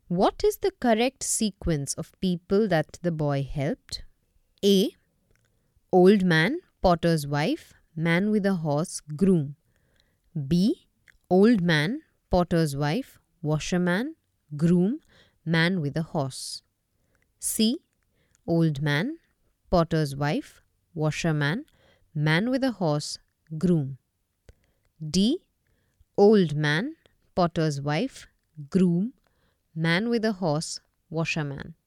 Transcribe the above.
What is the correct sequence of people that the boy helped? A. Old man, potter's wife, man with a horse, groom. B. Old man, potter's wife, washerman, groom, man with a horse. C. Old man, potter's wife, washerman, man with a horse, groom. D. Old man, potter's wife, groom, man with a horse, washerman.